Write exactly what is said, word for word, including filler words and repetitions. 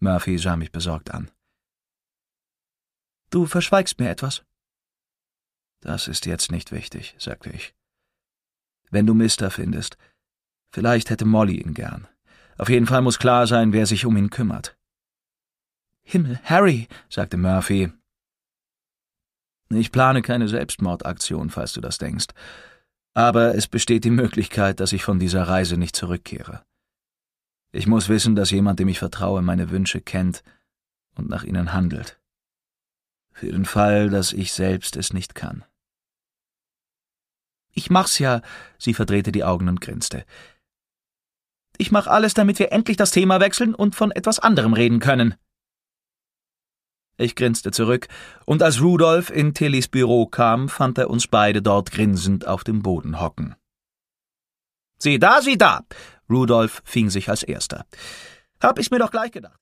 Murphy sah mich besorgt an. »Du verschweigst mir etwas?« »Das ist jetzt nicht wichtig«, sagte ich. »Wenn du Mister findest, vielleicht hätte Molly ihn gern. Auf jeden Fall muss klar sein, wer sich um ihn kümmert.« »Himmel, Harry«, sagte Murphy. »Ich plane keine Selbstmordaktion, falls du das denkst. Aber es besteht die Möglichkeit, dass ich von dieser Reise nicht zurückkehre. Ich muss wissen, dass jemand, dem ich vertraue, meine Wünsche kennt und nach ihnen handelt. Für den Fall, dass ich selbst es nicht kann.« »Ich mach's ja«, sie verdrehte die Augen und grinste. »Ich mach alles, damit wir endlich das Thema wechseln und von etwas anderem reden können.« Ich grinste zurück, und als Rudolph in Tillys Büro kam, fand er uns beide dort grinsend auf dem Boden hocken. »Sieh da, sieh da!« Rudolph fing sich als Erster. »Hab ich's mir doch gleich gedacht.«